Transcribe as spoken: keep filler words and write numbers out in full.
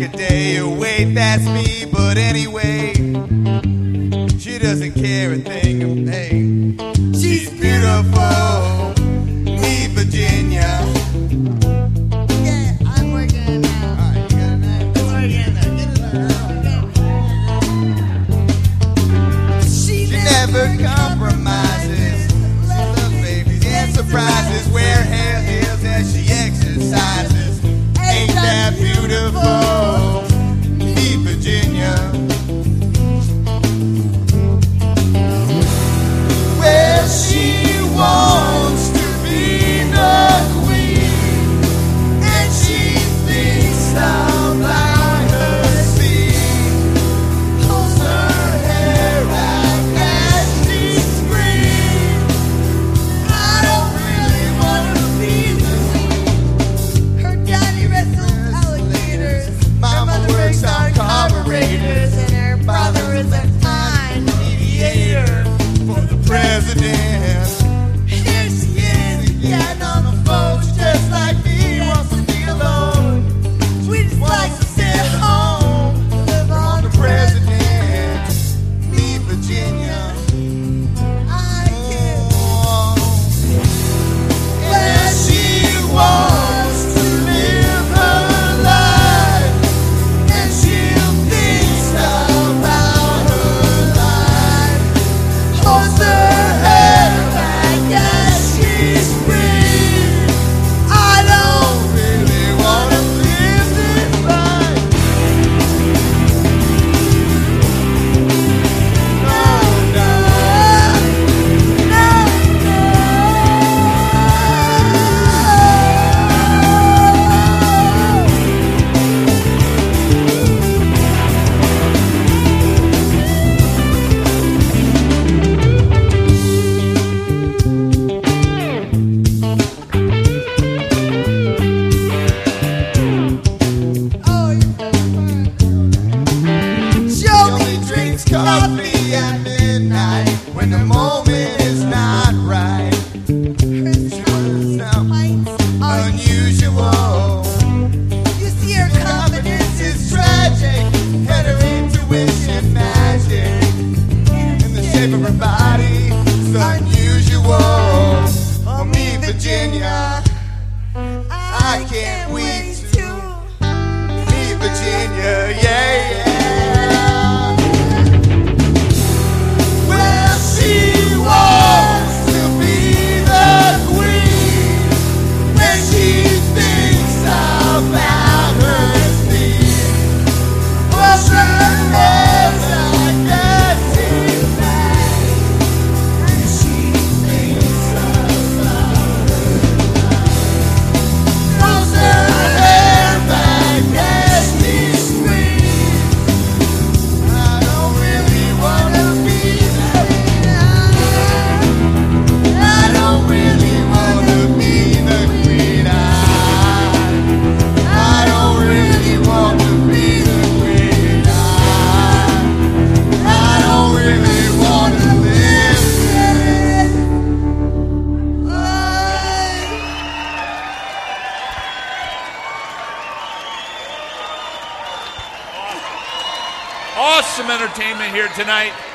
a day away, that's me. But anyway, she doesn't care a thing of me. She's beautiful, me Virginia. Yeah, I'm working it now. Alright, you got it now. I'm working it now. Get it now. She, She never compromises. She loves babies and surprises. Wear hair heels as she exercises. Ain't that beautiful? Me Virginia. Well, she wants to be the queen, and she thinks about her feet. Pulls her hair out as she screams. I don't really wanna be the Her daddy wrestles alligators. Mama Her mother works breaks on on carburetors. And her brother is a fine mediator for the president. Here she is, Getting on the phone, she just like me, wants to be alone. we just like to sit at home, live on The the present. president, me Virginia. I can't. Oh. Yeah, she wants to live her life, and she thinks about her life. Holds her head back as she screams. I don't really wanna live this life. No, no, No, Oh, you're fine. She She only only drinks coffee at midnight when the moment is not right. drinks Now, pints. unusual. You see her confidence Confidence is tragic, and her intuition magic. In the shape of her body, it's unusual. Oh, me, Virginia, I can't wait to me, Virginia, yeah, yeah. Well, she wants to be the queen when she thinks about her feet. Wash her hair like a tea bag, and she thinks about her life. Throws her hair back as she screams. I don't really wanna be the I don't really wanna be the queen. I, I don't really wanna be the queen. I, I don't really wanna live this life. Awesome entertainment here tonight.